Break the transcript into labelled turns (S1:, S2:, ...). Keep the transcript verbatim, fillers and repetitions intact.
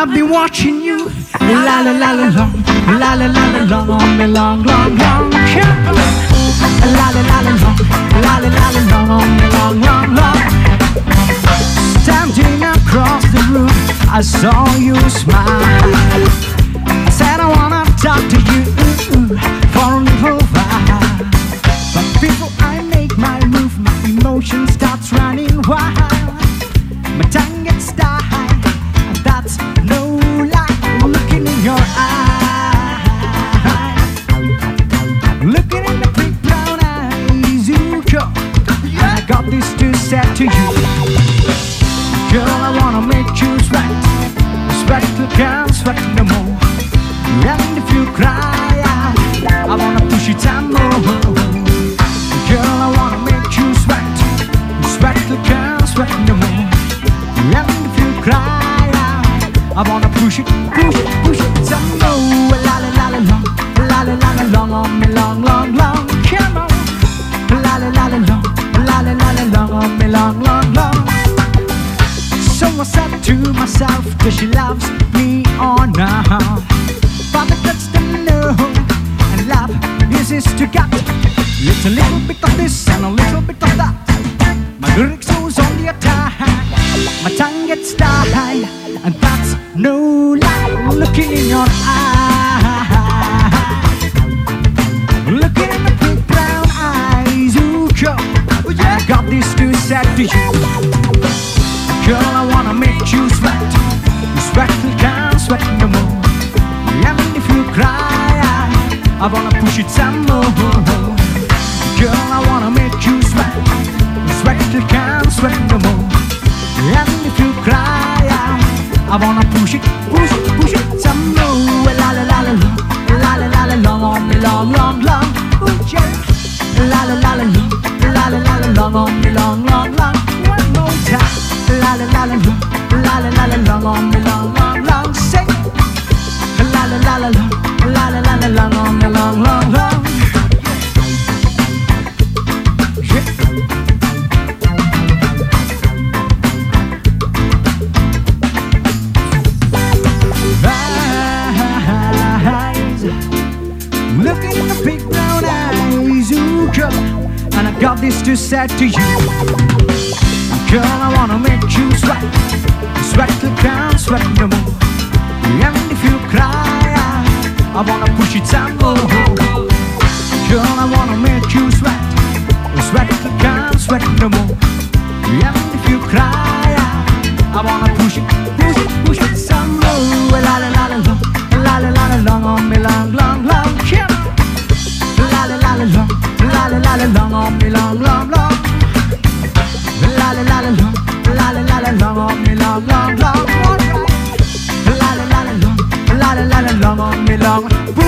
S1: I've been watching you. La la la la long, la la la la long, on me long, long, long. La la la la long, la la la la long, on me long, long, long. Standing across the room, I saw you smile. I said I wanna talk to you for a little while. But before I make my move, my emotion starts running wild. My tongue gets tied, and that's no lie. Looking in your eyes, looking in the big brown eyes, you go. I got this to say to you, girl, I wanna make you sweat. Sweat till can't sweat no more. And if you cry, I, I wanna push it some more. Girl, I wanna make you sweat. Sweat till can't sweat no more. And if you cry, I, I wanna push it, push it, push it some more. La la la la long, la la la la long, on me long, long, long. Come on. La la la la long, la la la la long, on me long, long, long. So I said to myself, does she loves me or not? But the guts to know, and love is this to get. It's a little bit of this and a little bit of that. My lyrics goes on the attack. My tongue gets tied, and that's no lie. Looking in your eyes, looking in the big brown eyes, you go. I got this to say to you, girl, I wanna make you sweat. Sweat till can't sweat no more. And if you cry, I, I wanna push it some more. Girl, I wanna make you sweat. Sweat till can't sweat no more. And if you cry, I, I wanna push it, push it, push it some more. La la la la long, la la la la long, on me long, long, long. Ooh, yeah. La la la la long, la la la la long, on me long, long, long. One more time. La la la la long, la la la la long, on me long, long, long. Sing. La la la la long, la la la la long, on me long, long, long. Looking in the big brown eyes, ooh, girl, and I got this to say to you, girl, I wanna make you sweat. Sweat till can't sweat no more. And if you cry, I, I wanna push it some more. Girl, I wanna make you sweat. Sweat till can't sweat no more. And if you cry, I, I wanna push it, push it, push it some more. La la la la long, la la la la long, on me long, long, long. Yeah. La la la la long, la la la la long, on me long, long, long. La la la la long, la la la la long, on me long, long, long. La la la la long, la la la la long, on me long.